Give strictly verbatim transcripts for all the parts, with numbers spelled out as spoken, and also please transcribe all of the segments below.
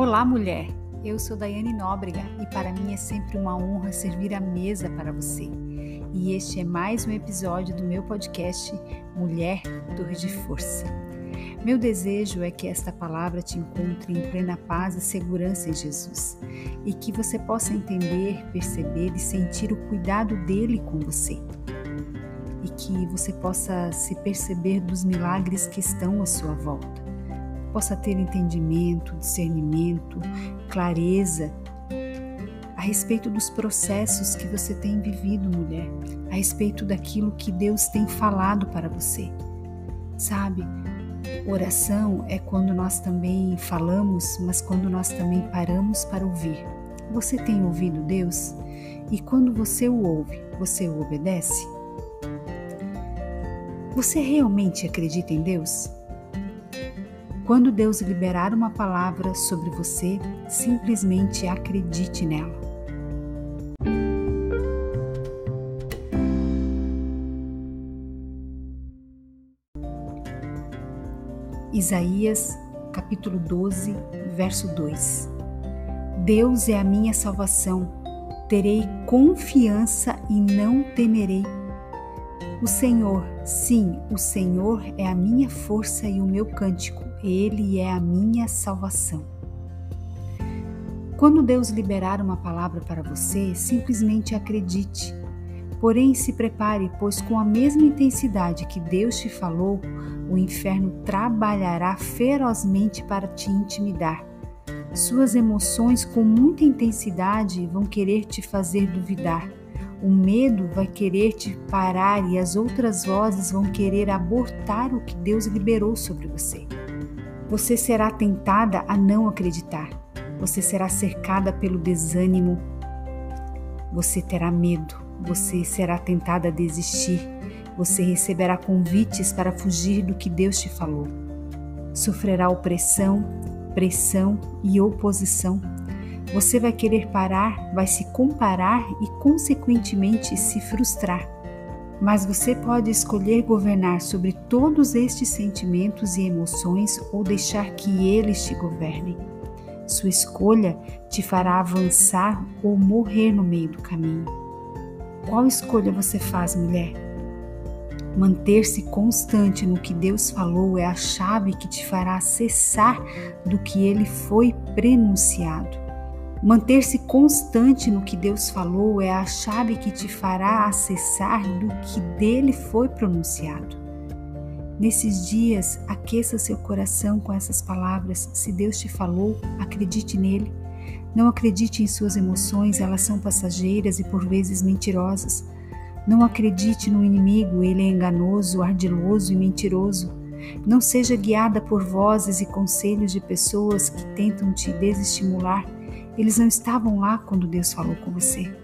Olá, mulher! Eu sou Daiane Nóbrega e para mim é sempre uma honra servir a mesa para você. E este é mais um episódio do meu podcast Mulher Torre de Força. Meu desejo é que esta palavra te encontre em plena paz e segurança em Jesus e que você possa entender, perceber e sentir o cuidado dele com você. E que você possa se perceber dos milagres que estão à sua volta. Possa ter entendimento, discernimento, clareza a respeito dos processos que você tem vivido, mulher, a respeito daquilo que Deus tem falado para você. Sabe, oração é quando nós também falamos, mas quando nós também paramos para ouvir. Você tem ouvido Deus? E quando você o ouve, você o obedece? Você realmente acredita em Deus? Quando Deus liberar uma palavra sobre você, simplesmente acredite nela. Isaías, capítulo doze, verso dois. Deus é a minha salvação, terei confiança e não temerei. O Senhor, sim, o Senhor é a minha força e o meu cântico, Ele é a minha salvação. Quando Deus liberar uma palavra para você, simplesmente acredite. Porém, se prepare, pois com a mesma intensidade que Deus te falou, o inferno trabalhará ferozmente para te intimidar. Suas emoções com muita intensidade vão querer te fazer duvidar. O medo vai querer te parar e as outras vozes vão querer abortar o que Deus liberou sobre você. Você será tentada a não acreditar. Você será cercada pelo desânimo. Você terá medo. Você será tentada a desistir. Você receberá convites para fugir do que Deus te falou. Sofrerá opressão, pressão e oposição. Você vai querer parar, vai se comparar e, consequentemente, se frustrar. Mas você pode escolher governar sobre todos estes sentimentos e emoções ou deixar que eles te governem. Sua escolha te fará avançar ou morrer no meio do caminho. Qual escolha você faz, mulher? Manter-se constante no que Deus falou é a chave que te fará cessar do que Ele foi prenunciado. Manter-se constante no que Deus falou é a chave que te fará acessar do que dele foi pronunciado. Nesses dias, aqueça seu coração com essas palavras. Se Deus te falou, acredite nele. Não acredite em suas emoções, elas são passageiras e por vezes mentirosas. Não acredite no inimigo, ele é enganoso, ardiloso e mentiroso. Não seja guiada por vozes e conselhos de pessoas que tentam te desestimular. Eles não estavam lá quando Deus falou com você.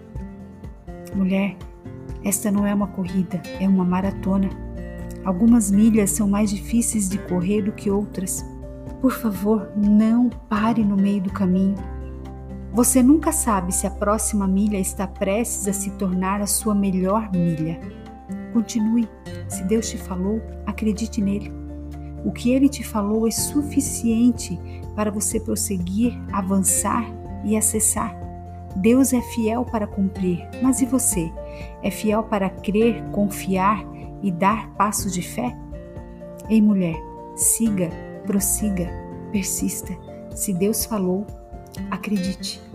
Mulher, esta não é uma corrida, é uma maratona. Algumas milhas são mais difíceis de correr do que outras. Por favor, não pare no meio do caminho. Você nunca sabe se a próxima milha está prestes a se tornar a sua melhor milha. Continue. Se Deus te falou, acredite nele. O que ele te falou é suficiente para você prosseguir, avançar e acessar. Deus é fiel para cumprir, mas e você? É fiel para crer, confiar e dar passos de fé? Ei, mulher, siga, prossiga, persista. Se Deus falou, acredite.